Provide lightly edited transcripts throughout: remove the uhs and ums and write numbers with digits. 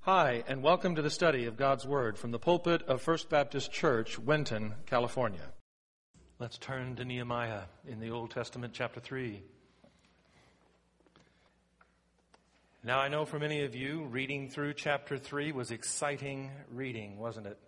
Hi, and welcome to the study of God's Word from the pulpit of First Baptist Church, Winton, California. Let's turn to Nehemiah in the Old Testament, chapter 3. Now, I know for many of you, reading through chapter 3 was exciting reading, wasn't it?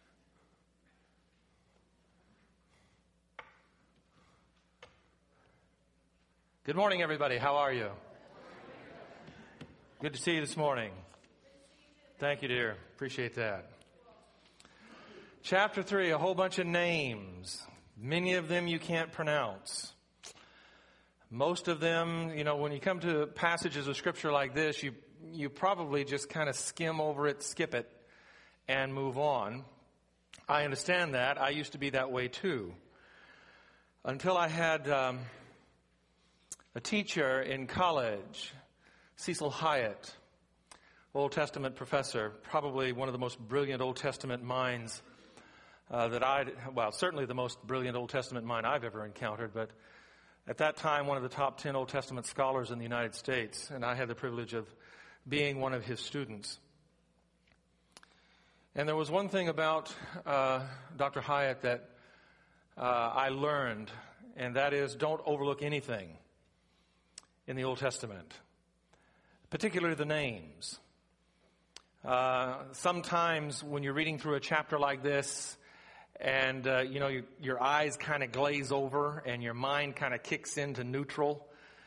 Good morning, everybody. How are you? Good to see you this morning. Thank you, dear. Appreciate that. Chapter 3, a whole bunch of names. Many of them you can't pronounce. Most of them, when you come to passages of Scripture like this, you probably just kind of skim over it, skip it, and move on. I understand that. I used to be that way too. Until I had a teacher in college, Cecil Hyatt, Old Testament professor, probably one of the most brilliant Old Testament minds certainly the most brilliant Old Testament mind I've ever encountered, but at that time, one of the top 10 Old Testament scholars in the United States, and I had the privilege of being one of his students. And there was one thing about Dr. Hyatt that I learned, and that is don't overlook anything in the Old Testament, particularly the names. Sometimes when you're reading through a chapter like this and, your eyes kind of glaze over and your mind kind of kicks into neutral,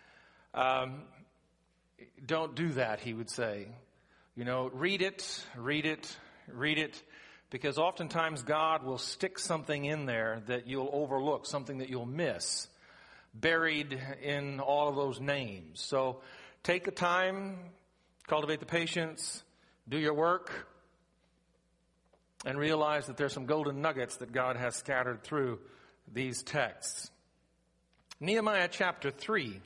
don't do that, he would say. Read it, because oftentimes God will stick something in there that you'll overlook, something that you'll miss, buried in all of those names. So take the time, cultivate the patience, do your work, and realize that there's some golden nuggets that God has scattered through these texts. Nehemiah chapter 3.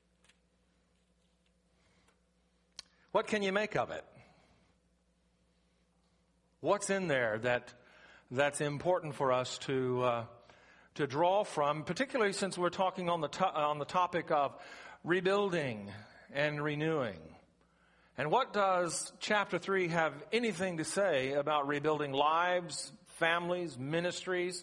What can you make of it? What's in there that's important for us to draw from, particularly since we're talking on the topic of rebuilding and renewing? And what does chapter 3 have anything to say about rebuilding lives, families, ministries,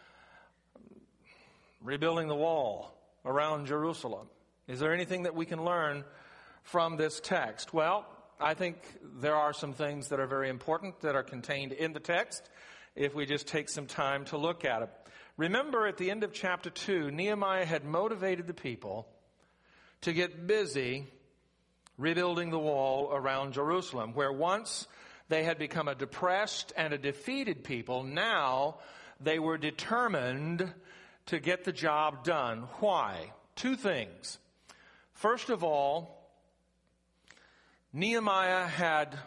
rebuilding the wall around Jerusalem? Is there anything that we can learn from this text? Well, I think there are some things that are very important that are contained in the text if we just take some time to look at it. Remember, at the end of chapter 2, Nehemiah had motivated the people to get busy rebuilding the wall around Jerusalem, where once they had become a depressed and a defeated people, now they were determined to get the job done. Why? Two things. First of all, Nehemiah had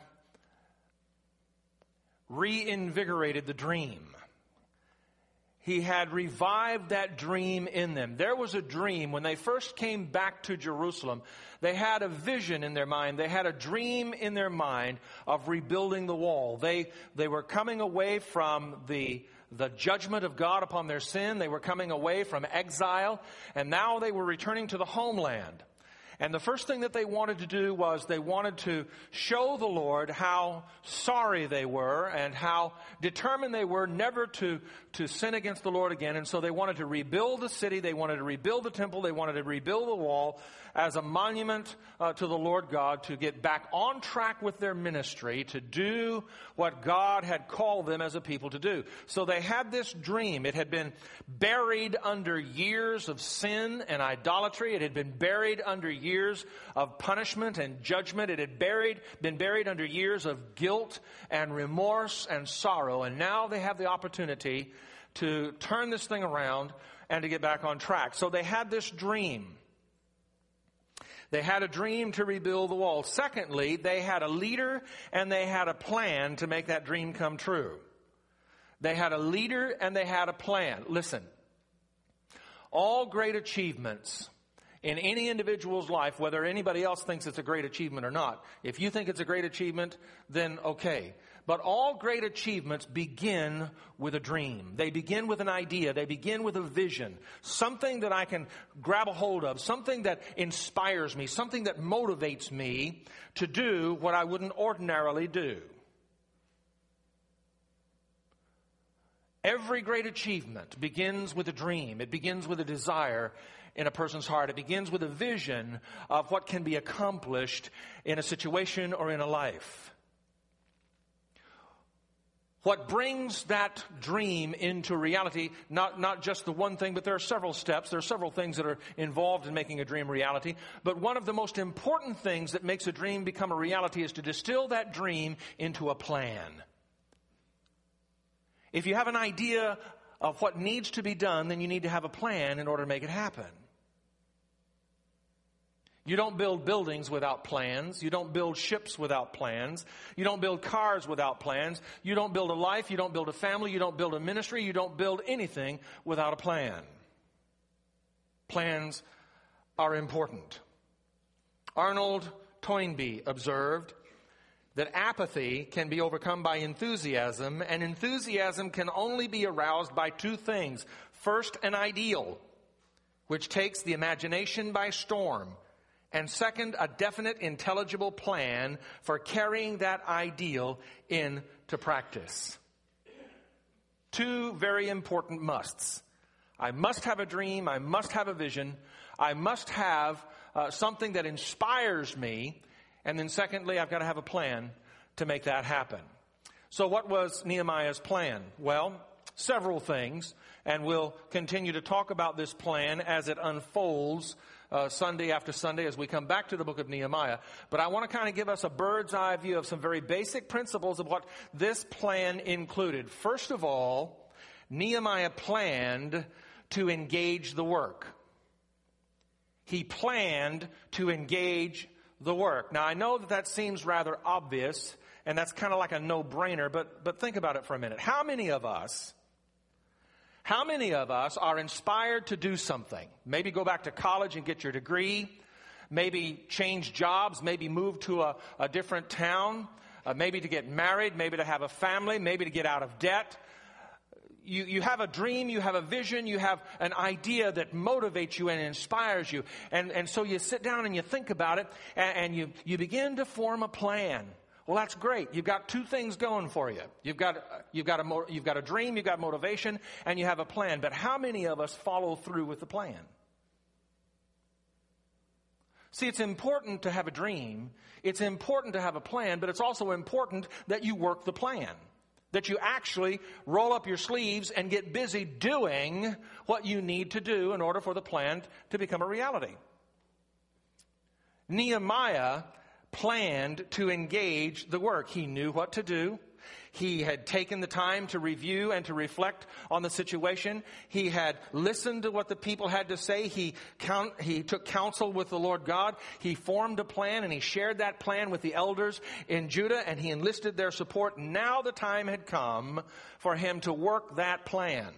reinvigorated the dream. He had revived that dream in them. There was a dream when they first came back to Jerusalem. They had a vision in their mind. They had a dream in their mind of rebuilding the wall. They were coming away from the judgment of God upon their sin. They were coming away from exile, and now they were returning to the homeland. And the first thing that they wanted to do was they wanted to show the Lord how sorry they were and how determined they were never to sin against the Lord again. And so they wanted to rebuild the city. They wanted to rebuild the temple. They wanted to rebuild the wall as a monument to the Lord God, to get back on track with their ministry, to do what God had called them as a people to do. So they had this dream. It had been buried under years of sin and idolatry. It had been buried under years of punishment and judgment. It had been buried under years of guilt and remorse and sorrow. And now they have the opportunity to turn this thing around and to get back on track. So they had this dream. They had a dream to rebuild the wall. Secondly, they had a leader and they had a plan to make that dream come true. They had a leader and they had a plan. Listen, all great achievements in any individual's life, whether anybody else thinks it's a great achievement or not. If you think it's a great achievement, then okay. But all great achievements begin with a dream. They begin with an idea. They begin with a vision. Something that I can grab a hold of. Something that inspires me. Something that motivates me to do what I wouldn't ordinarily do. Every great achievement begins with a dream. It begins with a desire in a person's heart. It begins with a vision of what can be accomplished in a situation or in a life. What brings that dream into reality, not just the one thing, but there are several steps. There are several things that are involved in making a dream reality. But one of the most important things that makes a dream become a reality is to distill that dream into a plan. If you have an idea of what needs to be done, then you need to have a plan in order to make it happen. You don't build buildings without plans. You don't build ships without plans. You don't build cars without plans. You don't build a life. You don't build a family. You don't build a ministry. You don't build anything without a plan. Plans are important. Arnold Toynbee observed that apathy can be overcome by enthusiasm, and enthusiasm can only be aroused by two things. First, an ideal, which takes the imagination by storm. And second, a definite, intelligible plan for carrying that ideal into practice. Two very important musts. I must have a dream. I must have a vision. I must have something that inspires me. And then secondly, I've got to have a plan to make that happen. So what was Nehemiah's plan? Well, several things. And we'll continue to talk about this plan as it unfolds Sunday after Sunday as we come back to the book of Nehemiah. But I want to kind of give us a bird's eye view of some very basic principles of what this plan included. First of all, Nehemiah planned to engage the work. He planned to engage the work. Now, I know that seems rather obvious, and that's kind of like a no-brainer, but think about it for a minute. How many of us are inspired to do something? Maybe go back to college and get your degree. Maybe change jobs. Maybe move to a different town. Maybe to get married. Maybe to have a family. Maybe to get out of debt. You have a dream. You have a vision. You have an idea that motivates you and inspires you. And so you sit down and you think about it. And you begin to form a plan. Well, that's great. You've got two things going for you. You've got a dream, you've got motivation, and you have a plan. But how many of us follow through with the plan? See, it's important to have a dream. It's important to have a plan, but it's also important that you work the plan. That you actually roll up your sleeves and get busy doing what you need to do in order for the plan to become a reality. Nehemiah planned to engage the work. He knew what to do. He had taken the time to review and to reflect on the situation. He had listened to what the people had to say. He took counsel with the Lord God. He formed a plan and he shared that plan with the elders in Judah and he enlisted their support. Now the time had come for him to work that plan.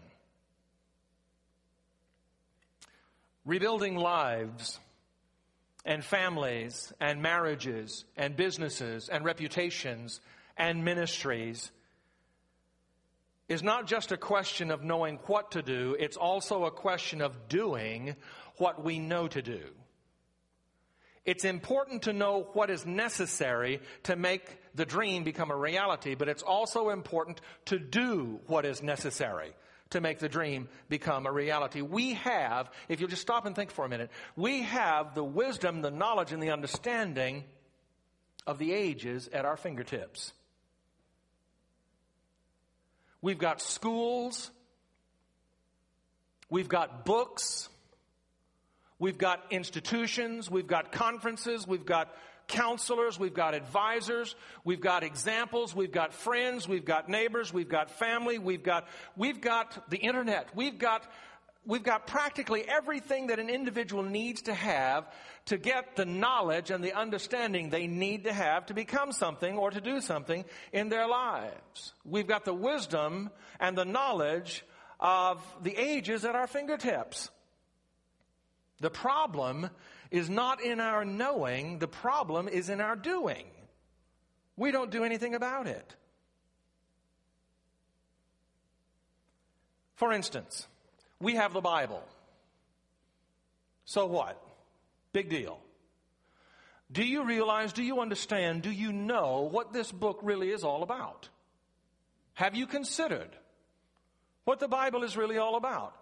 Rebuilding lives and families and marriages and businesses and reputations and ministries is not just a question of knowing what to do, it's also a question of doing what we know to do. It's important to know what is necessary to make the dream become a reality, but it's also important to do what is necessary to make the dream become a reality. We have, if you'll just stop and think for a minute, we have the wisdom, the knowledge, and the understanding of the ages at our fingertips. We've got schools, we've got books, we've got institutions, we've got conferences, we've got counselors, we've got advisors, we've got examples, we've got friends, we've got neighbors, we've got family, we've got the internet, we've got practically everything that an individual needs to have to get the knowledge and the understanding they need to have to become something or to do something in their lives. We've got the wisdom and the knowledge of the ages at our fingertips. The problem is not in our knowing. The problem is in our doing. We don't do anything about it. For instance, we have the Bible. So what? Big deal. Do you realize, do you understand, do you know what this book really is all about? Have you considered what the Bible is really all about?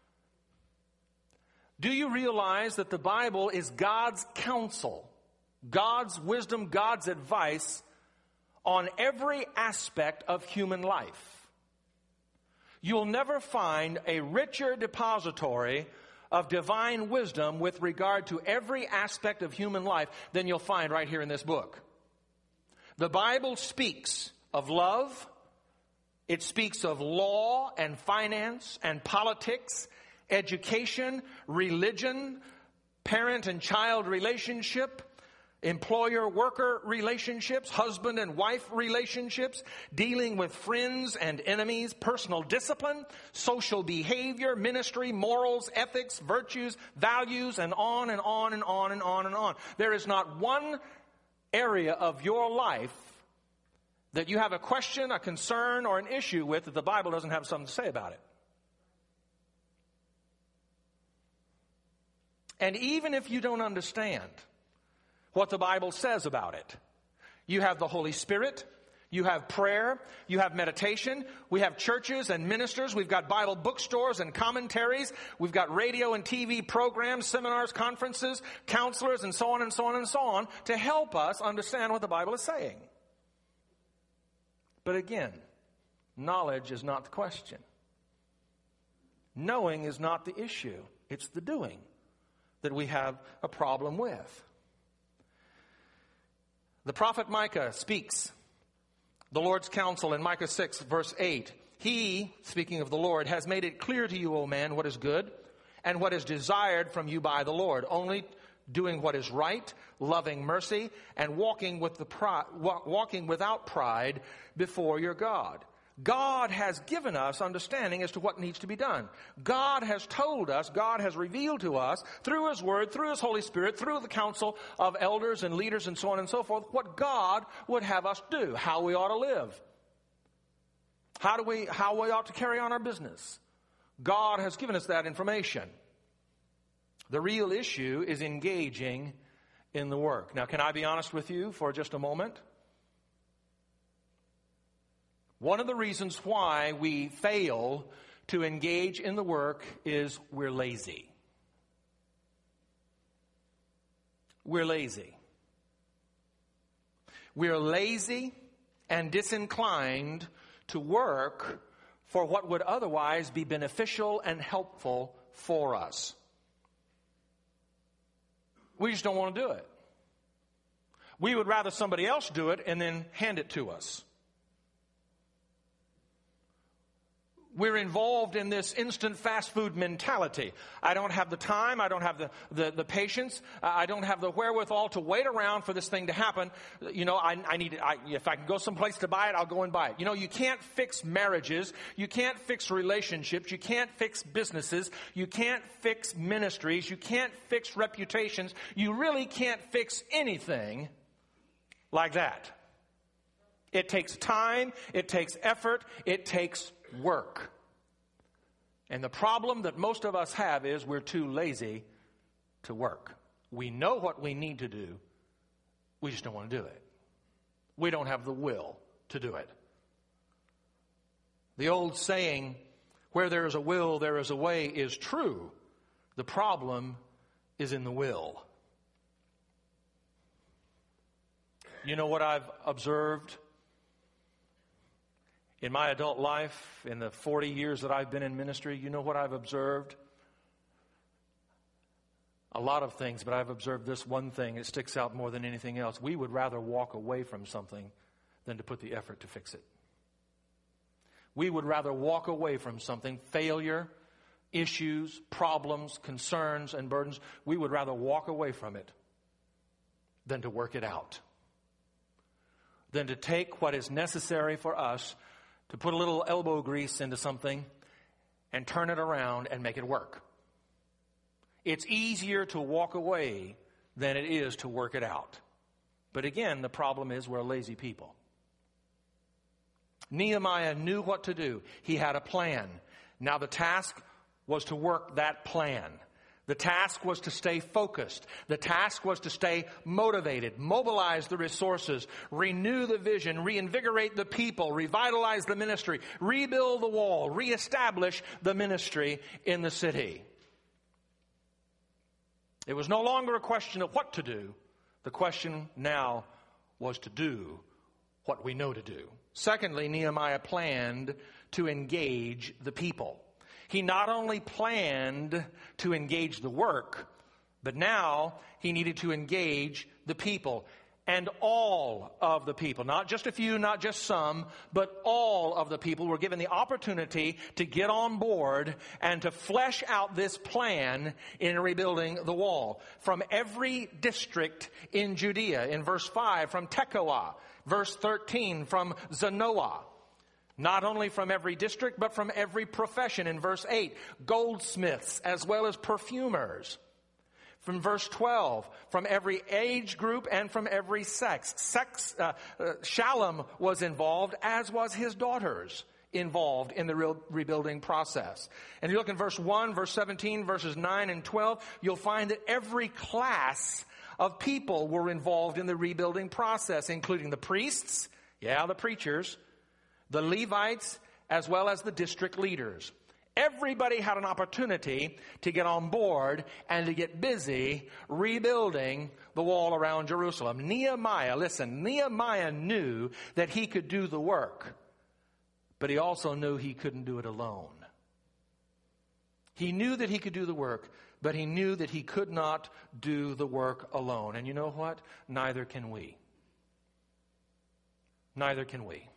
Do you realize that the Bible is God's counsel, God's wisdom, God's advice on every aspect of human life? You'll never find a richer depository of divine wisdom with regard to every aspect of human life than you'll find right here in this book. The Bible speaks of love. It speaks of law and finance and politics, education, religion, parent and child relationship, employer-worker relationships, husband and wife relationships, dealing with friends and enemies, personal discipline, social behavior, ministry, morals, ethics, virtues, values, and on and on and on and on and on. There is not one area of your life that you have a question, a concern, or an issue with that the Bible doesn't have something to say about it. And even if you don't understand what the Bible says about it, you have the Holy Spirit, you have prayer, you have meditation, we have churches and ministers, we've got Bible bookstores and commentaries, we've got radio and TV programs, seminars, conferences, counselors, and so on and so on and so on to help us understand what the Bible is saying. But again, knowledge is not the question. Knowing is not the issue. It's the doing that we have a problem with. The prophet Micah speaks the Lord's counsel in Micah 6, verse 8. He, speaking of the Lord, has made it clear to you, O man, what is good and what is desired from you by the Lord. Only doing what is right, loving mercy, and walking without pride before your God. God has given us understanding as to what needs to be done. God has told us, God has revealed to us through His Word, through His Holy Spirit, through the counsel of elders and leaders and so on and so forth, what God would have us do, how we ought to live, how we ought to carry on our business. God has given us that information. The real issue is engaging in the work. Now, can I be honest with you for just a moment? One of the reasons why we fail to engage in the work is we're lazy. We're lazy. We're lazy and disinclined to work for what would otherwise be beneficial and helpful for us. We just don't want to do it. We would rather somebody else do it and then hand it to us. We're involved in this instant fast food mentality. I don't have the time. I don't have the patience. I don't have the wherewithal to wait around for this thing to happen. You know, if I can go someplace to buy it, I'll go and buy it. You know, you can't fix marriages. You can't fix relationships. You can't fix businesses. You can't fix ministries. You can't fix reputations. You really can't fix anything like that. It takes time. It takes effort. It takes work. And the problem that most of us have is we're too lazy to work. We know what we need to do. We just don't want to do it. We don't have the will to do it. The old saying, where there is a will, there is a way, is true. The problem is in the will. You know what I've observed in my adult life, in the 40 years that I've been in ministry? You know what I've observed? A lot of things, but I've observed this one thing. It sticks out more than anything else. We would rather walk away from something than to put the effort to fix it. We would rather walk away from something, failure, issues, problems, concerns, and burdens. We would rather walk away from it than to work it out. Than to take what is necessary for us to put a little elbow grease into something and turn it around and make it work. It's easier to walk away than it is to work it out. But again, the problem is we're lazy people. Nehemiah knew what to do. He had a plan. Now the task was to work that plan. The task was to stay focused. The task was to stay motivated, mobilize the resources, renew the vision, reinvigorate the people, revitalize the ministry, rebuild the wall, reestablish the ministry in the city. It was no longer a question of what to do. The question now was to do what we know to do. Secondly, Nehemiah planned to engage the people. He not only planned to engage the work, but now he needed to engage the people. And all of the people, not just a few, not just some, but all of the people were given the opportunity to get on board and to flesh out this plan in rebuilding the wall. From every district in Judea, in verse 5, from Tekoa, verse 13, from Zanoah. Not only from every district, but from every profession. In verse 8, goldsmiths as well as perfumers. From verse 12, from every age group and from every sex. Shallum was involved, as was his daughters involved in the rebuilding process. And you look in verse 1, verse 17, verses 9 and 12, you'll find that every class of people were involved in the rebuilding process, including the priests, the preachers, the Levites, as well as the district leaders. Everybody had an opportunity to get on board and to get busy rebuilding the wall around Jerusalem. Nehemiah knew that he could do the work, but he also knew he couldn't do it alone. He knew that he could do the work, but he knew that he could not do the work alone. And you know what? Neither can we. Neither can we.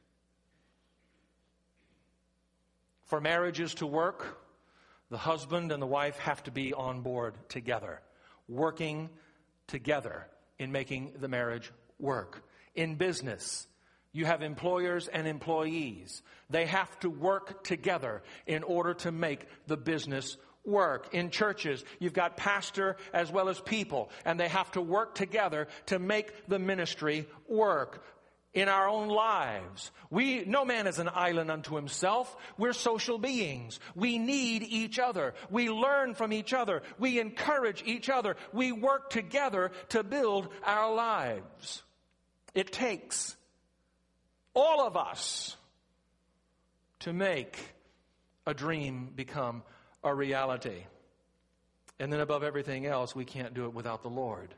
For marriages to work, the husband and the wife have to be on board together, working together in making the marriage work. In business, you have employers and employees. They have to work together in order to make the business work. In churches, you've got pastor as well as people, and they have to work together to make the ministry work. In our own lives, no man is an island unto himself. We're social beings. We need each other. We learn from each other. We encourage each other. We work together to build our lives. It takes all of us to make a dream become a reality. And then above everything else, we can't do it without the Lord.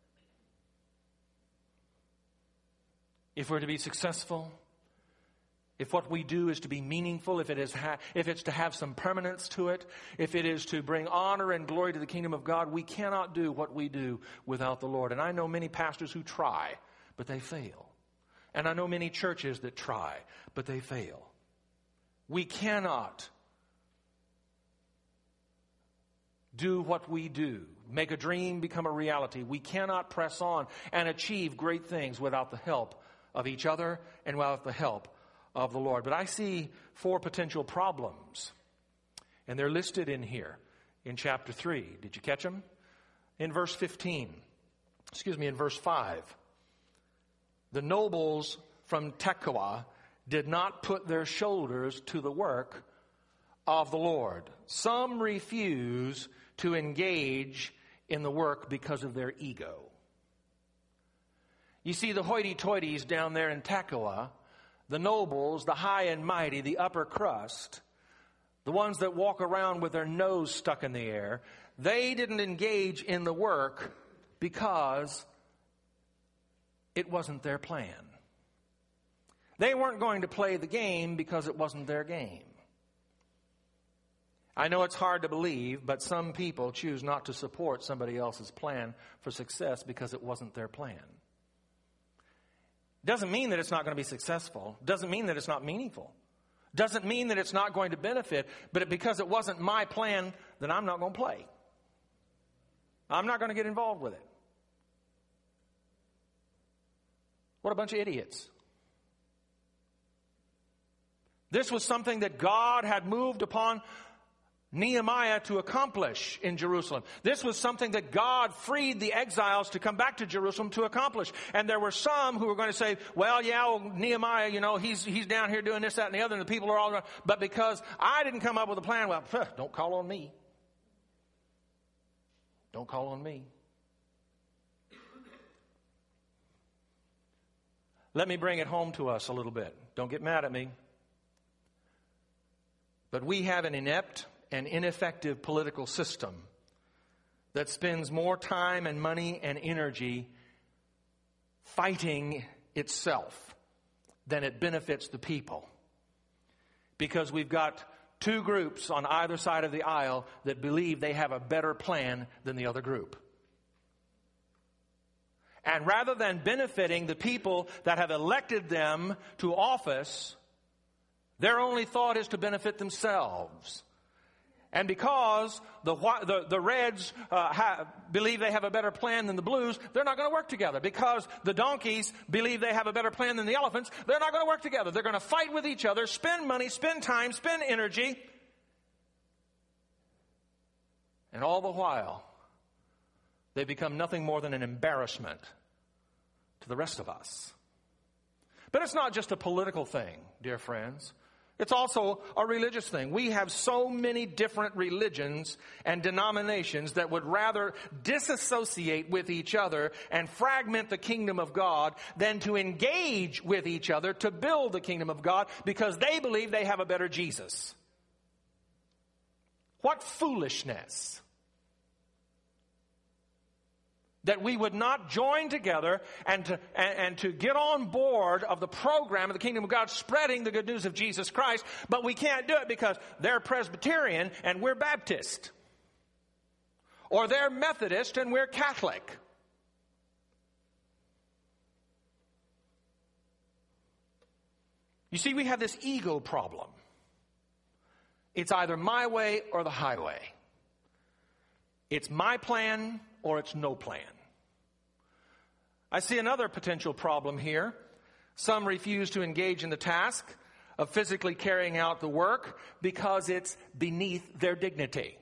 If we're to be successful, if what we do is to be meaningful, if it's to have some permanence to it, if it is to bring honor and glory to the kingdom of God, we cannot do what we do without the Lord. And I know many pastors who try, but they fail. And I know many churches that try, but they fail. We cannot do what we do, make a dream become a reality. We cannot press on and achieve great things without the help of each other and without the help of the Lord. But I see 4 potential problems, and they're listed in here in chapter 3. Did you catch them? In verse 5, the nobles from Tekoa did not put their shoulders to the work of the Lord. Some refuse to engage in the work because of their ego. You see, the hoity-toities down there in Tekoa, the nobles, the high and mighty, the upper crust, the ones that walk around with their nose stuck in the air, they didn't engage in the work because it wasn't their plan. They weren't going to play the game because it wasn't their game. I know it's hard to believe, but some people choose not to support somebody else's plan for success because it wasn't their plan. Doesn't mean that it's not going to be successful. Doesn't mean that it's not meaningful. Doesn't mean that it's not going to benefit, but because it wasn't my plan, then I'm not going to play. I'm not going to get involved with it. What a bunch of idiots. This was something that God had moved upon Nehemiah to accomplish in Jerusalem. This was something that God freed the exiles to come back to Jerusalem to accomplish. And there were some who were going to say, well, Nehemiah, he's down here doing this, that, and the other, and the people are all, but because I didn't come up with a plan, well, don't call on me. Don't call on me. Let me bring it home to us a little bit. Don't get mad at me. But we have an inept and ineffective political system that spends more time and money and energy fighting itself than it benefits the people. Because we've got two groups on either side of the aisle that believe they have a better plan than the other group. And rather than benefiting the people that have elected them to office, their only thought is to benefit themselves. And because the Reds believe they have a better plan than the Blues, they're not going to work together. Because the donkeys believe they have a better plan than the elephants, they're not going to work together. They're going to fight with each other, spend money, spend time, spend energy. And all the while, they become nothing more than an embarrassment to the rest of us. But it's not just a political thing, dear friends. It's also a religious thing. We have so many different religions and denominations that would rather disassociate with each other and fragment the kingdom of God than to engage with each other to build the kingdom of God because they believe they have a better Jesus. What foolishness! That we would not join together and to get on board of the program of the kingdom of God, spreading the good news of Jesus Christ, but we can't do it because they're Presbyterian and we're Baptist. Or they're Methodist and we're Catholic. You see, we have this ego problem. It's either my way or the highway. It's my plan or it's no plan. I see another potential problem here. Some refuse to engage in the task of physically carrying out the work because it's beneath their dignity.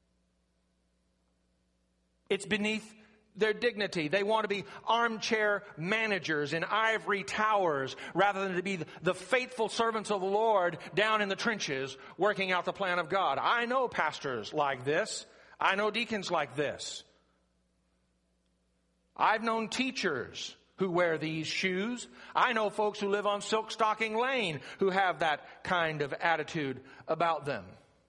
It's beneath their dignity. They want to be armchair managers in ivory towers rather than to be the faithful servants of the Lord down in the trenches working out the plan of God. I know pastors like this. I know deacons like this. I've known teachers who wear these shoes. I know folks who live on Silk Stocking Lane who have that kind of attitude about them.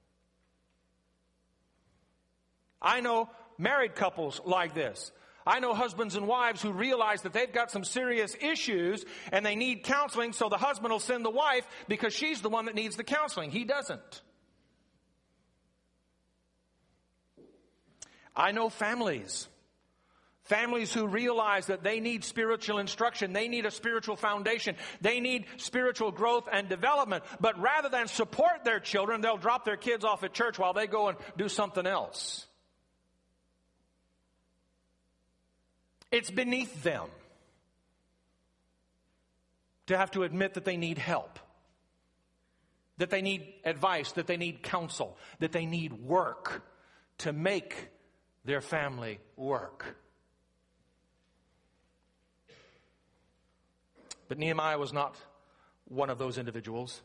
I know married couples like this. I know husbands and wives who realize that they've got some serious issues and they need counseling, so the husband will send the wife because she's the one that needs the counseling. He doesn't. I know families who realize that they need spiritual instruction. They need a spiritual foundation. They need spiritual growth and development. But rather than support their children, they'll drop their kids off at church while they go and do something else. It's beneath them to have to admit that they need help, that they need advice, that they need counsel, that they need work to make their family work. But Nehemiah was not one of those individuals.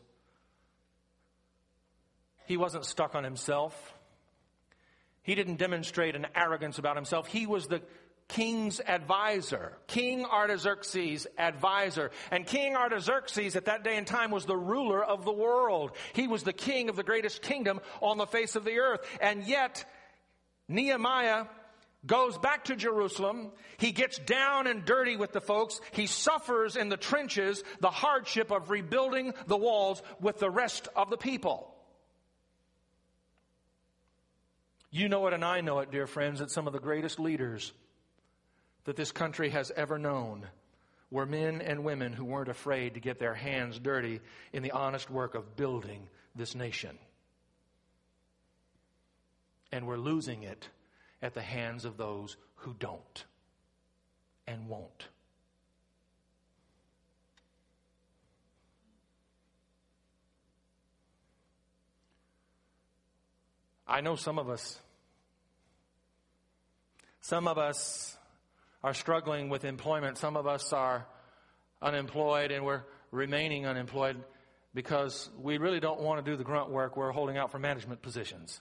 He wasn't stuck on himself. He didn't demonstrate an arrogance about himself. He was the king's advisor, King Artaxerxes' advisor. And King Artaxerxes at that day and time was the ruler of the world. He was the king of the greatest kingdom on the face of the earth. And yet, Nehemiah goes back to Jerusalem. He gets down and dirty with the folks. He suffers in the trenches the hardship of rebuilding the walls with the rest of the people. You know it and I know it, dear friends, that some of the greatest leaders that this country has ever known were men and women who weren't afraid to get their hands dirty in the honest work of building this nation. And we're losing it at the hands of those who don't and won't. I know some of us are struggling with employment. Some of us are unemployed, and we're remaining unemployed because we really don't want to do the grunt work. We're holding out for management positions.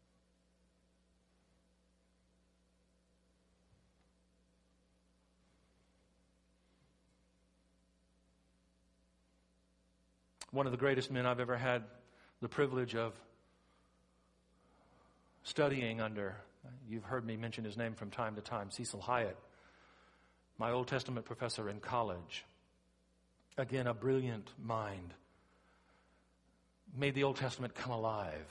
One of the greatest men I've ever had the privilege of studying under, you've heard me mention his name from time to time, Cecil Hyatt, my Old Testament professor in college. Again, a brilliant mind. Made the Old Testament come alive.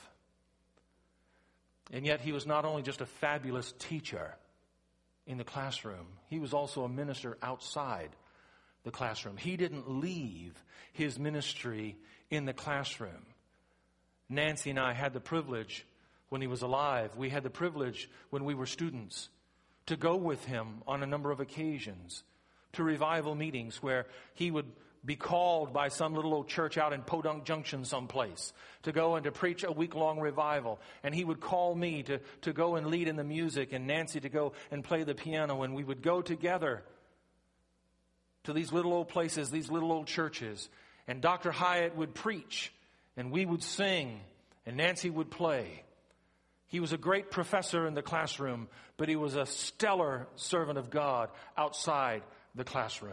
And yet he was not only just a fabulous teacher in the classroom, he was also a minister outside the classroom. He didn't leave his ministry in the classroom. Nancy and I had the privilege when he was alive. We had the privilege when we were students to go with him on a number of occasions to revival meetings where he would be called by some little old church out in Podunk Junction someplace to go and to preach a week-long revival. And he would call me to go and lead in the music, and Nancy to go and play the piano. And we would go together to these little old places, these little old churches. And Dr. Hyatt would preach, and we would sing, and Nancy would play. He was a great professor in the classroom, but he was a stellar servant of God outside the classroom.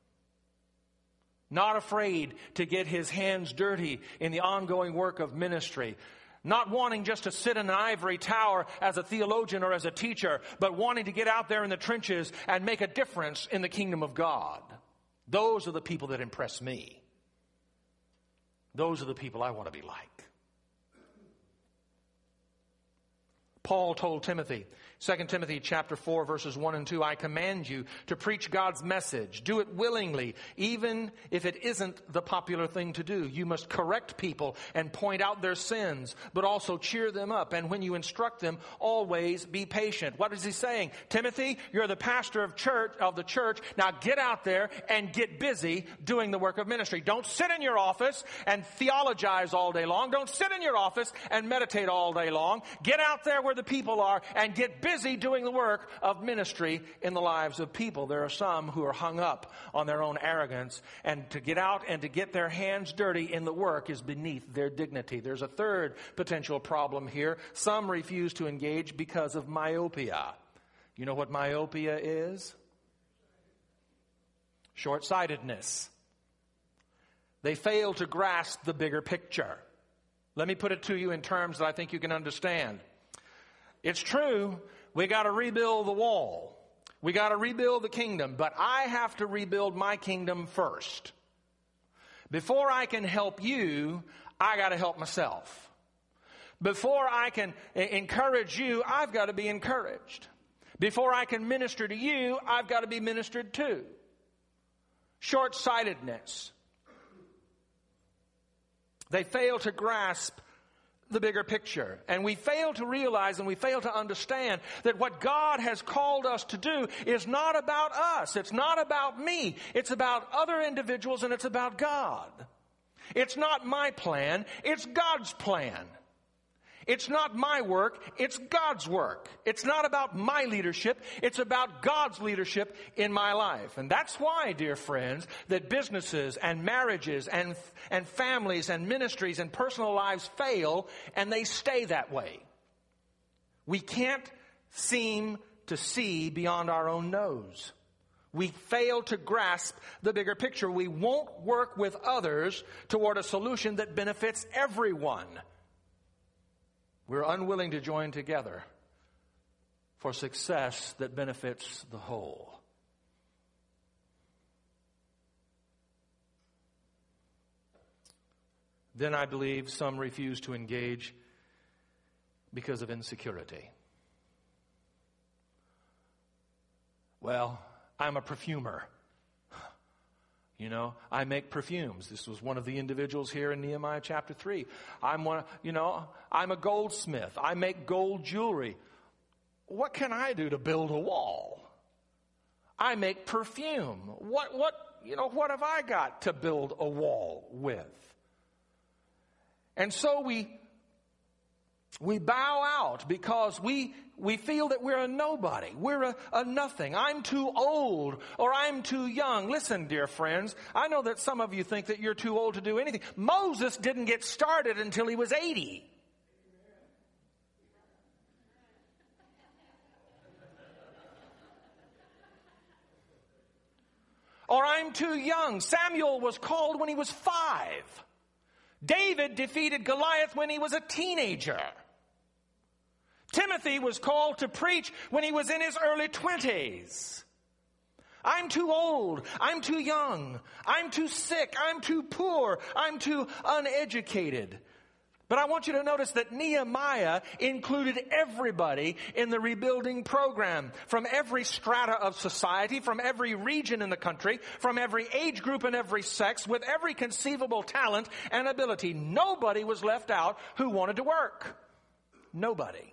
Not afraid to get his hands dirty in the ongoing work of ministry. Not wanting just to sit in an ivory tower as a theologian or as a teacher, but wanting to get out there in the trenches and make a difference in the kingdom of God. Those are the people that impress me. Those are the people I want to be like. Paul told Timothy, 2 Timothy chapter 4, verses 1 and 2, I command you to preach God's message. Do it willingly, even if it isn't the popular thing to do. You must correct people and point out their sins, but also cheer them up. And when you instruct them, always be patient. What is he saying? Timothy, you're the pastor of the church. Now get out there and get busy doing the work of ministry. Don't sit in your office and theologize all day long. Don't sit in your office and meditate all day long. Get out there where the people are and get busy doing the work of ministry in the lives of people. There are some who are hung up on their own arrogance, and to get out and to get their hands dirty in the work is beneath their dignity. There's a third potential problem here. Some refuse to engage because of myopia. You know what myopia is? Short-sightedness. They fail to grasp the bigger picture. Let me put it to you in terms that I think you can understand. It's true, we got to rebuild the wall. We got to rebuild the kingdom, but I have to rebuild my kingdom first. Before I can help you, I got to help myself. Before I can encourage you, I've got to be encouraged. Before I can minister to you, I've got to be ministered to. Short-sightedness. They fail to grasp the bigger picture. And we fail to realize and we fail to understand that what God has called us to do is not about us. It's not about me. It's about other individuals, and it's about God. It's not my plan. It's God's plan. It's not my work. It's God's work. It's not about my leadership. It's about God's leadership in my life. And that's why, dear friends, that businesses and marriages and families and ministries and personal lives fail, and they stay that way. We can't seem to see beyond our own nose. We fail to grasp the bigger picture. We won't work with others toward a solution that benefits everyone. We're unwilling to join together for success that benefits the whole. Then I believe some refuse to engage because of insecurity. Well, I'm a perfumer. You know, I make perfumes. This was one of the individuals here in Nehemiah chapter 3. I'm a goldsmith. I make gold jewelry. What can I do to build a wall? I make perfume. What have I got to build a wall with? And so we We bow out because we feel that we're a nobody. We're a nothing. I'm too old or I'm too young. Listen, dear friends, I know that some of you think that you're too old to do anything. Moses didn't get started until he was 80. Or I'm too young. Samuel was called when he was 5. David defeated Goliath when he was a teenager. Timothy was called to preach when he was in his early 20s. I'm too old. I'm too young. I'm too sick. I'm too poor. I'm too uneducated. But I want you to notice that Nehemiah included everybody in the rebuilding program, from every strata of society, from every region in the country, from every age group and every sex, with every conceivable talent and ability. Nobody was left out who wanted to work. Nobody.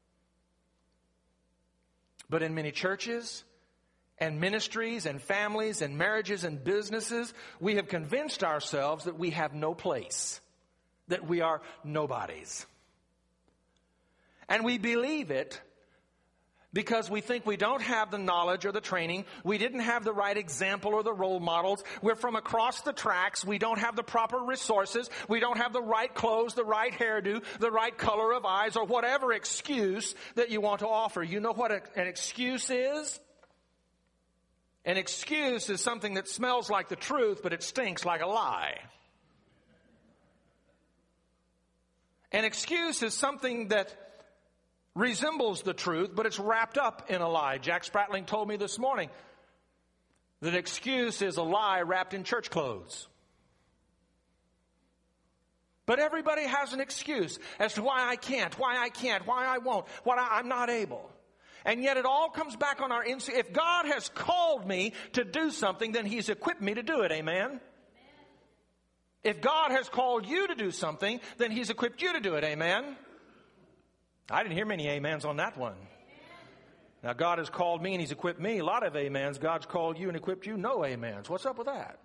But in many churches and ministries and families and marriages and businesses, we have convinced ourselves that we have no place, that we are nobodies. And we believe it because we think we don't have the knowledge or the training. We didn't have the right example or the role models. We're from across the tracks. We don't have the proper resources. We don't have the right clothes, the right hairdo, the right color of eyes, or whatever excuse that you want to offer. You know what an excuse is? An excuse is something that smells like the truth, but it stinks like a lie. An excuse is something that resembles the truth, but it's wrapped up in a lie. Jack Spratling told me this morning that excuse is a lie wrapped in church clothes. But everybody has an excuse as to why I can't, why I won't, why I'm not able. And yet it all comes back on our instinct. If God has called me to do something, then He's equipped me to do it. Amen? If God has called you to do something, then He's equipped you to do it. Amen? I didn't hear many amens on that one. Now, God has called me and He's equipped me. A lot of amens. God's called you and equipped you. No amens. What's up with that?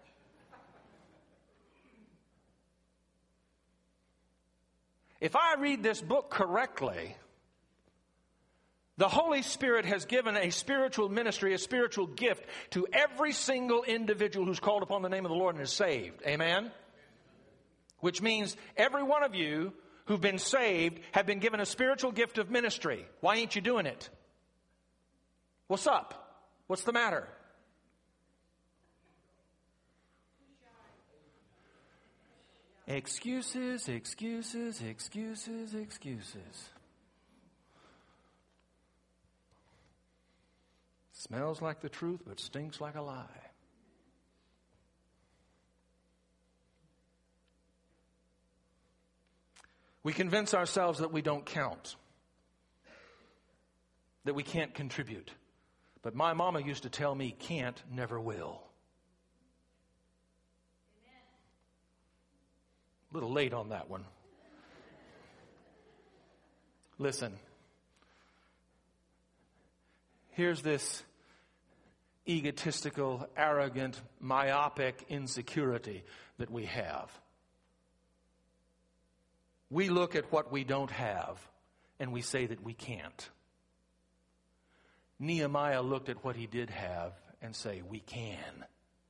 If I read this book correctly, the Holy Spirit has given a spiritual ministry, a spiritual gift to every single individual who's called upon the name of the Lord and is saved. Amen? Which means every one of you who've been saved have been given a spiritual gift of ministry. Why ain't you doing it? What's up? What's the matter? Excuses, excuses, excuses, excuses. Smells like the truth, but stinks like a lie. We convince ourselves that we don't count, that we can't contribute. But my mama used to tell me, can't, never will. Amen. A little late on that one. Listen, here's this egotistical, arrogant, myopic insecurity that we have. We look at what we don't have and we say that we can't. Nehemiah looked at what he did have and say, we can.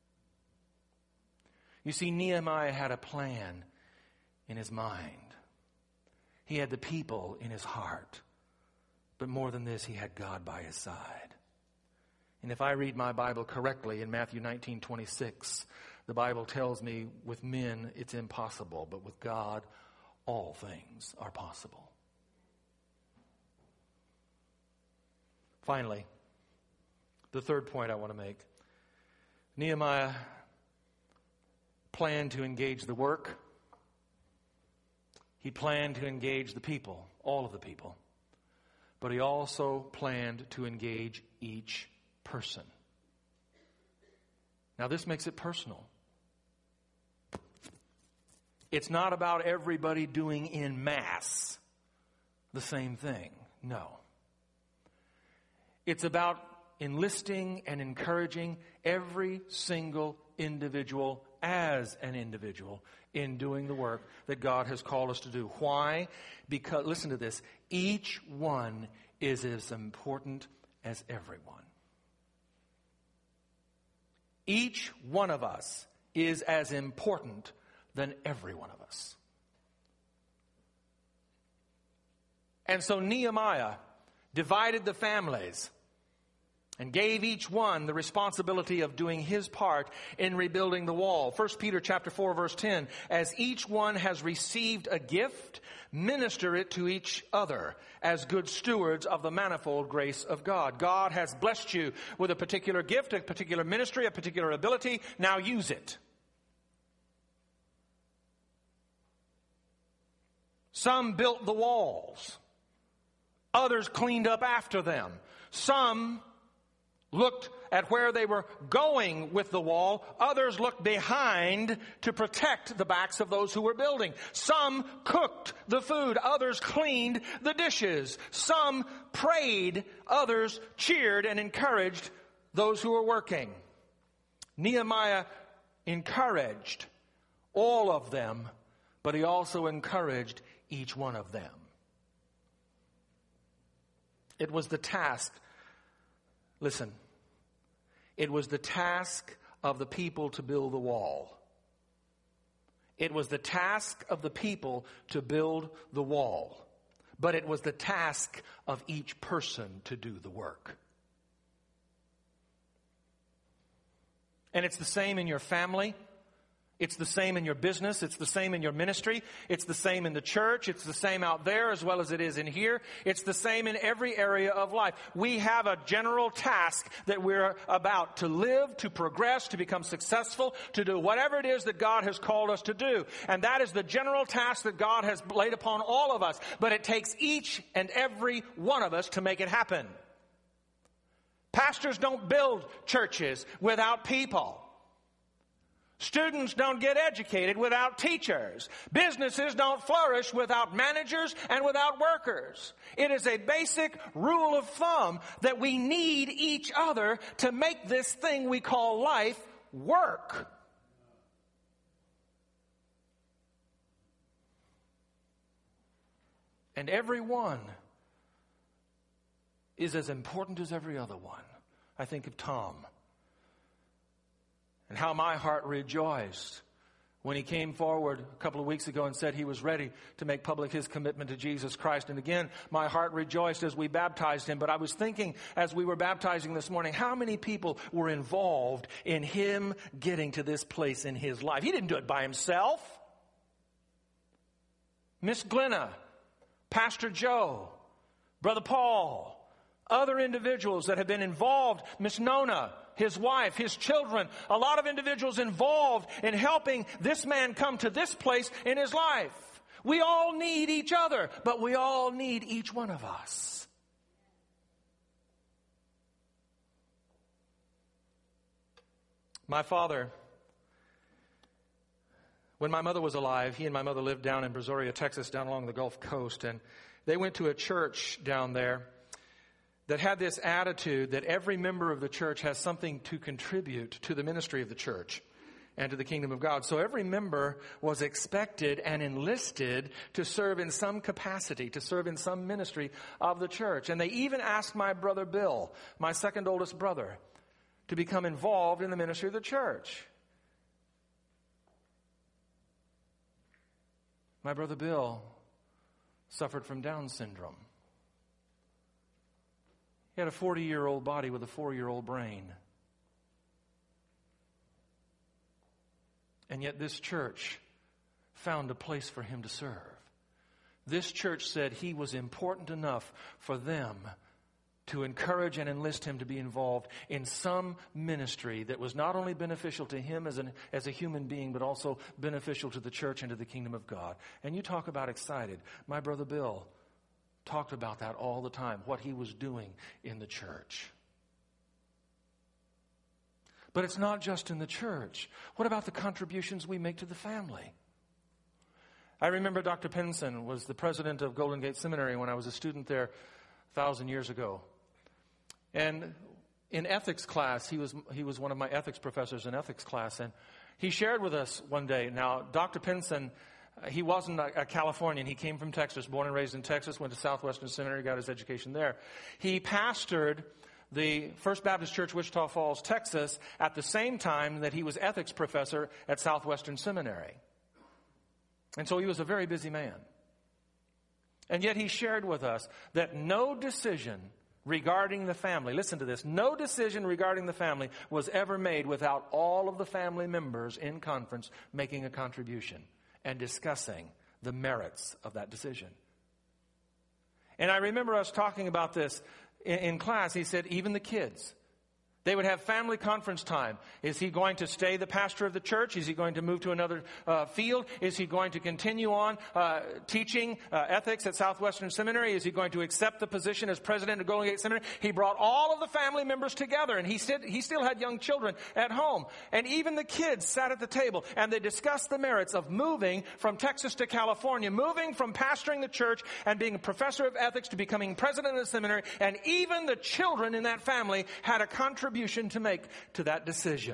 You see, Nehemiah had a plan in his mind. He had the people in his heart. But more than this, he had God by his side. And if I read my Bible correctly in Matthew 19:26, the Bible tells me with men it's impossible, but with God all things are possible. Finally, the third point I want to make. Nehemiah planned to engage the work. He planned to engage the people, all of the people. But he also planned to engage each person. Now this makes it personal. It's not about everybody doing en masse the same thing. No. It's about enlisting and encouraging every single individual as an individual in doing the work that God has called us to do. Why? Because, listen to this, each one is as important as everyone. Each one of us is as important than every one of us. And so Nehemiah divided the families and gave each one the responsibility of doing his part in rebuilding the wall. 1 Peter chapter 4, verse 10, as each one has received a gift, minister it to each other as good stewards of the manifold grace of God. God has blessed you with a particular gift, a particular ministry, a particular ability. Now use it. Some built the walls. Others cleaned up after them. Some looked at where they were going with the wall. Others looked behind to protect the backs of those who were building. Some cooked the food. Others cleaned the dishes. Some prayed. Others cheered and encouraged those who were working. Nehemiah encouraged all of them, but he also encouraged each one of them. It was the task, listen, it was the task of the people to build the wall. It was the task of the people to build the wall. But it was the task of each person to do the work. And it's the same in your family. It's the same in your business. It's the same in your ministry. It's the same in the church. It's the same out there as well as it is in here. It's the same in every area of life. We have a general task that we're about to live, to progress, to become successful, to do whatever it is that God has called us to do. And that is the general task that God has laid upon all of us. But it takes each and every one of us to make it happen. Pastors don't build churches without people. Students don't get educated without teachers. Businesses don't flourish without managers and without workers. It is a basic rule of thumb that we need each other to make this thing we call life work. And every one is as important as every other one. I think of Tom. And how my heart rejoiced when he came forward a couple of weeks ago and said he was ready to make public his commitment to Jesus Christ. And again, my heart rejoiced as we baptized him. But I was thinking as we were baptizing this morning, how many people were involved in him getting to this place in his life? He didn't do it by himself. Miss Glenna, Pastor Joe, Brother Paul, other individuals that have been involved, Miss Nona, his wife, his children, a lot of individuals involved in helping this man come to this place in his life. We all need each other, but we all need each one of us. My father, when my mother was alive, he and my mother lived down in Brazoria, Texas, down along the Gulf Coast, and they went to a church down there that had this attitude that every member of the church has something to contribute to the ministry of the church and to the kingdom of God. So every member was expected and enlisted to serve in some capacity, to serve in some ministry of the church. And they even asked my brother Bill, my second oldest brother, to become involved in the ministry of the church. My brother Bill suffered from Down syndrome. He had a 40-year-old body with a 4-year-old brain. And yet this church found a place for him to serve. This church said he was important enough for them to encourage and enlist him to be involved in some ministry that was not only beneficial to him as a human being, but also beneficial to the church and to the kingdom of God. And you talk about excited. My brother Bill talked about that all the time, what he was doing in the church. But it's not just in the church. What about the contributions we make to the family? I remember Dr. Pinson was the president of Golden Gate Seminary when I was a student there 1,000 years ago. And in ethics class, he was one of my ethics professors in ethics class, and He shared with us one day. Now, Dr. Pinson, he wasn't a Californian. He came from Texas, born and raised in Texas, went to Southwestern Seminary, got his education there. He pastored the First Baptist Church, Wichita Falls, Texas, at the same time that he was ethics professor at Southwestern Seminary. And so he was a very busy man. And yet he shared with us that no decision regarding the family, listen to this, no decision regarding the family was ever made without all of the family members in conference making a contribution and discussing the merits of that decision. And I remember us talking about this in class. He said, even the kids, they would have family conference time. Is he going to stay the pastor of the church? Is he going to move to another field? Is he going to continue on teaching ethics at Southwestern Seminary? Is he going to accept the position as president of Golden Gate Seminary? He brought all of the family members together, and he said he still had young children at home. And even the kids sat at the table, and they discussed the merits of moving from Texas to California, moving from pastoring the church and being a professor of ethics to becoming president of the seminary. And even the children in that family had a contribution to make to that decision.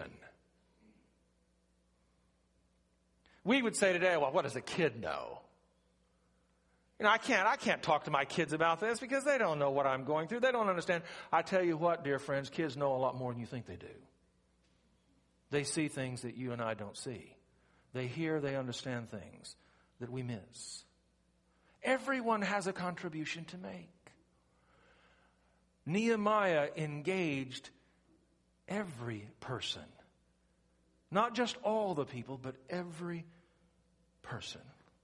We would say today, well, what does a kid know? I can't talk to my kids about this because they don't know what I'm going through. They don't understand. I tell you what, dear friends, kids know a lot more than you think they do. They see things that you and I don't see. They hear, they understand things that we miss. Everyone has a contribution to make. Nehemiah engaged every person. Not just all the people, but every person.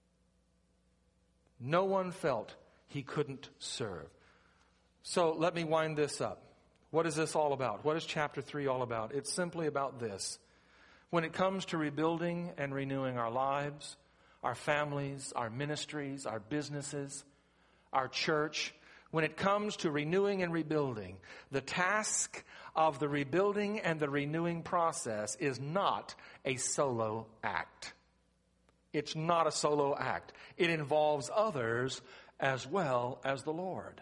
No one felt he couldn't serve. So let me wind this up. What is this all about? What is chapter 3 all about? It's simply about this. When it comes to rebuilding and renewing our lives, our families, our ministries, our businesses, our church, when it comes to renewing and rebuilding, the task of the rebuilding and the renewing process is not a solo act. It's not a solo act. It involves others as well as the Lord.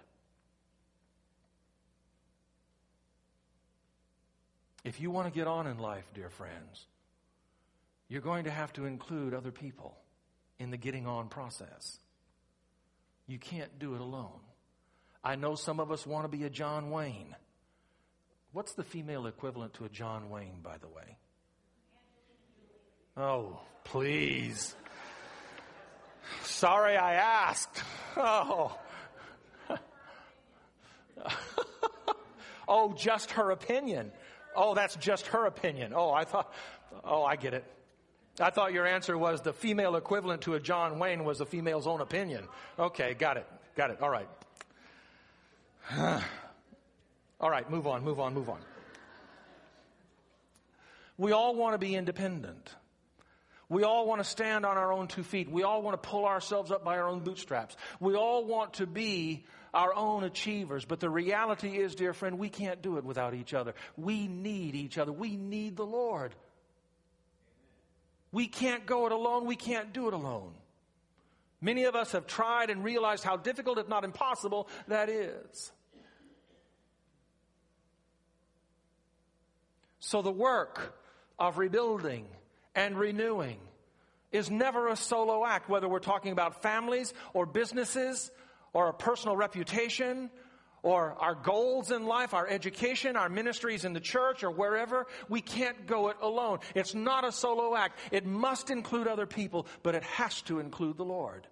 If you want to get on in life, dear friends, you're going to have to include other people in the getting on process. You can't do it alone. I know some of us want to be a John Wayne. What's the female equivalent to a John Wayne, by the way? Oh, please. Sorry I asked. Oh. Oh, just her opinion. Oh, that's just her opinion. I get it. I thought your answer was the female equivalent to a John Wayne was a female's own opinion. Okay, got it. All right. All right, move on. We all want to be independent. We all want to stand on our own 2 feet. We all want to pull ourselves up by our own bootstraps. We all want to be our own achievers. But the reality is, dear friend, we can't do it without each other. We need each other. We need the Lord. We can't go it alone. We can't do it alone. Many of us have tried and realized how difficult, if not impossible, that is. So the work of rebuilding and renewing is never a solo act, whether we're talking about families or businesses or a personal reputation or our goals in life, our education, our ministries in the church or wherever. We can't go it alone. It's not a solo act. It must include other people, but it has to include the Lord.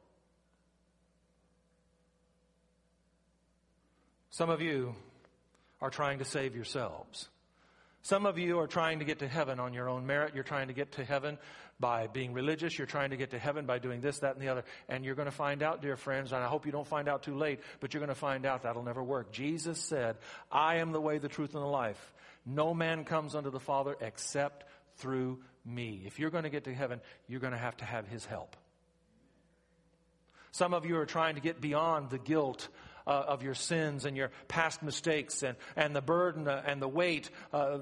Some of you are trying to save yourselves. Some of you are trying to get to heaven on your own merit. You're trying to get to heaven by being religious. You're trying to get to heaven by doing this, that, and the other. And you're going to find out, dear friends, and I hope you don't find out too late, but you're going to find out that'll never work. Jesus said, I am the way, the truth, and the life. No man comes unto the Father except through me. If you're going to get to heaven, you're going to have his help. Some of you are trying to get beyond the guilt of your sins and your past mistakes and the burden and the weight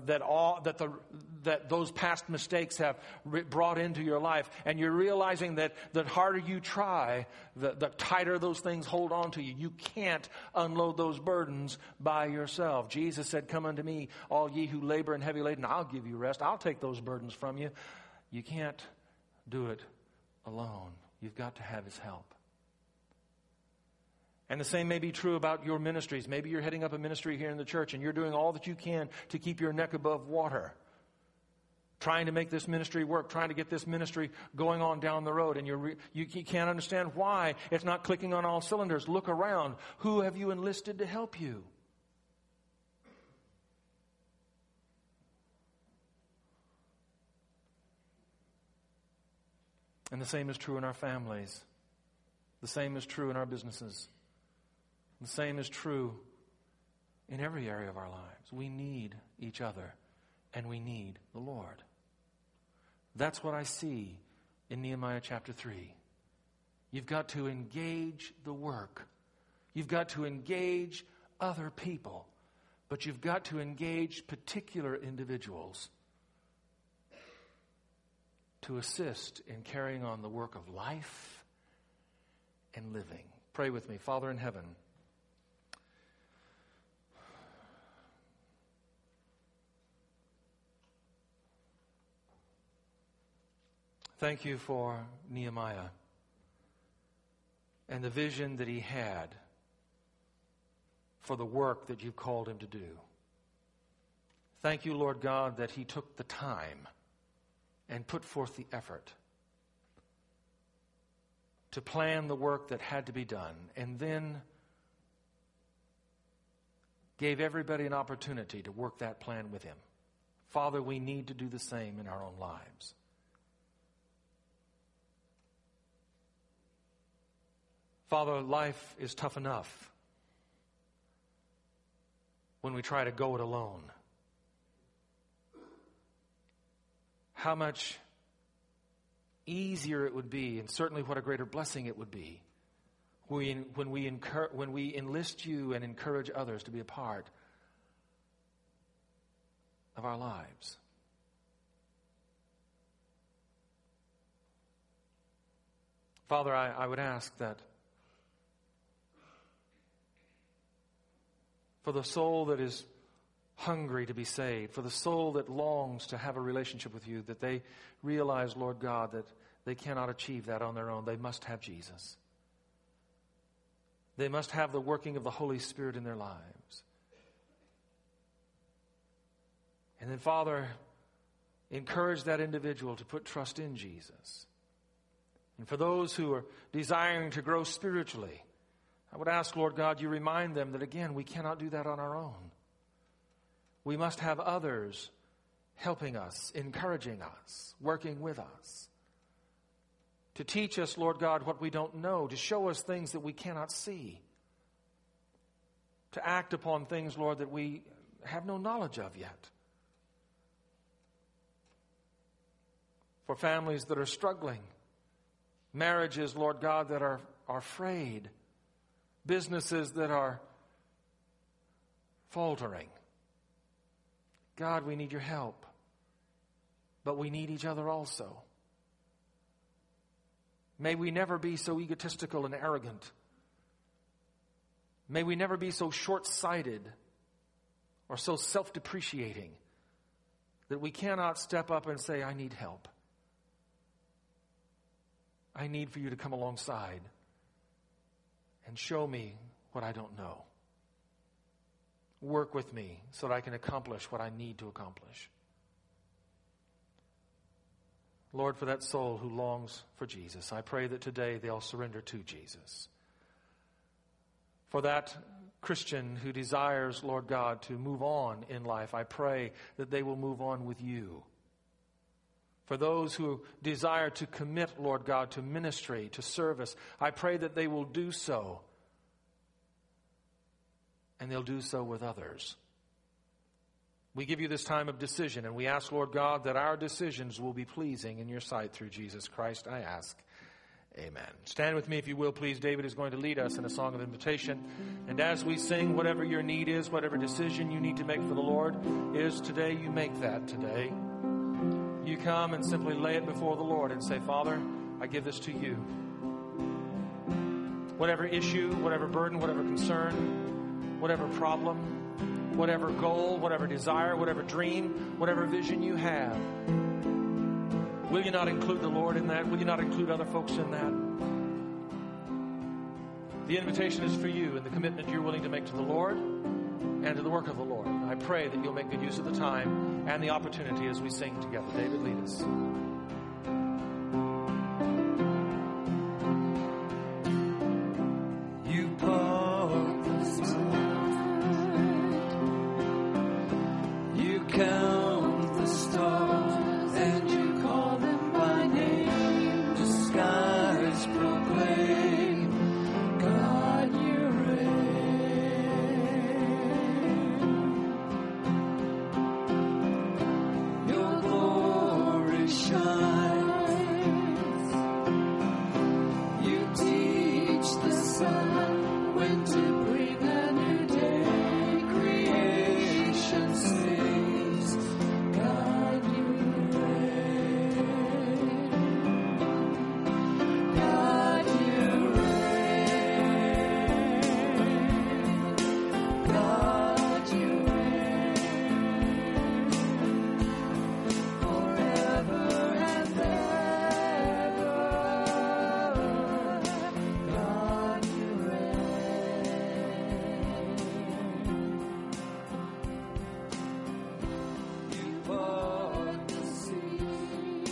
that those past mistakes have brought into your life. And you're realizing that the harder you try, the tighter those things hold on to you. You can't unload those burdens by yourself. Jesus said, come unto me, all ye who labor and heavy laden, I'll give you rest. I'll take those burdens from you. You can't do it alone. You've got to have His help. And the same may be true about your ministries. Maybe you're heading up a ministry here in the church and you're doing all that you can to keep your neck above water, trying to make this ministry work, trying to get this ministry going on down the road, and you can't understand why it's not clicking on all cylinders. Look around. Who have you enlisted to help you? And the same is true in our families. The same is true in our businesses. The same is true in every area of our lives. We need each other, and we need the Lord. That's what I see in Nehemiah chapter 3. You've got to engage the work. You've got to engage other people. But you've got to engage particular individuals to assist in carrying on the work of life and living. Pray with me. Father in heaven, thank you for Nehemiah and the vision that he had for the work that you've called him to do. Thank you, Lord God, that he took the time and put forth the effort to plan the work that had to be done, and then gave everybody an opportunity to work that plan with him. Father, we need to do the same in our own lives. Father, life is tough enough when we try to go it alone. How much easier it would be, and certainly what a greater blessing it would be, when we enlist you and encourage others to be a part of our lives. Father, I would ask that for the soul that is hungry to be saved, for the soul that longs to have a relationship with you, that they realize, Lord God, that they cannot achieve that on their own. They must have Jesus. They must have the working of the Holy Spirit in their lives. And then, Father, encourage that individual to put trust in Jesus. And for those who are desiring to grow spiritually, I would ask, Lord God, you remind them that, again, we cannot do that on our own. We must have others helping us, encouraging us, working with us, to teach us, Lord God, what we don't know, to show us things that we cannot see, to act upon things, Lord, that we have no knowledge of yet. For families that are struggling, marriages, Lord God, that are frayed, businesses that are faltering. God, we need your help, but we need each other also. May we never be so egotistical and arrogant. May we never be so short-sighted or so self-depreciating that we cannot step up and say, I need help. I need for you to come alongside and show me what I don't know. Work with me so that I can accomplish what I need to accomplish. Lord, for that soul who longs for Jesus, I pray that today they'll surrender to Jesus. For that Christian who desires, Lord God, to move on in life, I pray that they will move on with you. For those who desire to commit, Lord God, to ministry, to service, I pray that they will do so. And they'll do so with others. We give you this time of decision, and we ask, Lord God, that our decisions will be pleasing in your sight through Jesus Christ, I ask. Amen. Stand with me if you will, please. David is going to lead us in a song of invitation. And as we sing, whatever your need is, whatever decision you need to make for the Lord is today, you make that today. You come and simply lay it before the Lord and say, Father, I give this to you. Whatever issue, whatever burden, whatever concern, whatever problem, whatever goal, whatever desire, whatever dream, whatever vision you have, Will you not include the Lord in that? Will you not include other folks in that? The invitation is for you and the commitment you're willing to make to the Lord and to the work of the Lord. I pray that you'll make good use of the time and the opportunity as we sing together. David, lead us. You part the sky, you count the stars, and you call them by name. The skies proclaim, God, you reign. Your glory shines. You teach the sun when to bring a new day. Creation sings, God, you reign. God, you reign. God, you reign. Forever and ever. God, you reign. You part the seas.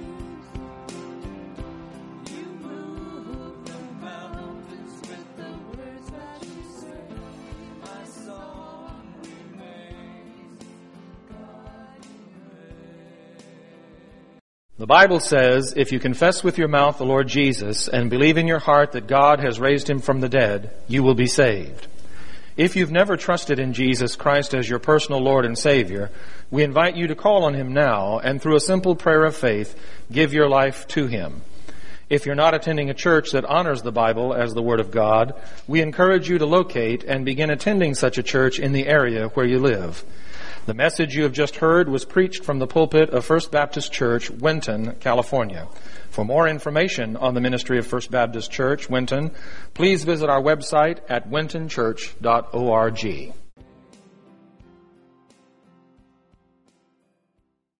You move the mountains with the words that you say. My song remains. God, you reign. The Bible says, if you confess with your mouth the Lord Jesus and believe in your heart that God has raised him from the dead, you will be saved. If you've never trusted in Jesus Christ as your personal Lord and Savior, we invite you to call on him now and through a simple prayer of faith, give your life to him. If you're not attending a church that honors the Bible as the Word of God, we encourage you to locate and begin attending such a church in the area where you live. The message you have just heard was preached from the pulpit of First Baptist Church, Winton, California. For more information on the ministry of First Baptist Church, Winton, please visit our website at wintonchurch.org.